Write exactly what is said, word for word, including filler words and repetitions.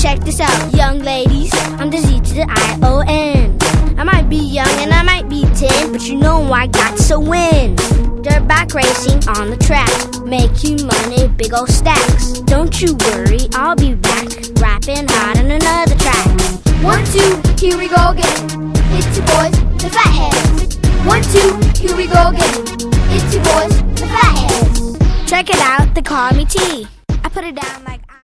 check this out, young ladies. I'm the Z to the I O N. I might be young and I might be ten, but you know I got to win. Dirt bike racing on the track, make you money, big old stacks. Don't you worry, I'll be back, rapping hard on another track. One, two, here we go again. It's your boys, the Fatheads. One, two, here we go again. It's your boys, the Fatheads. Check it out, they call me T. I put it down like